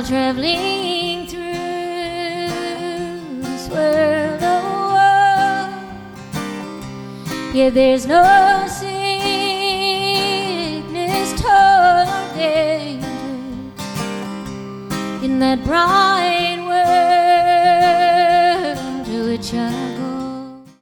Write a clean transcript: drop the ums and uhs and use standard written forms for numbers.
while traveling through this world of war. Yeah, there's no sickness, toil, or danger in that bright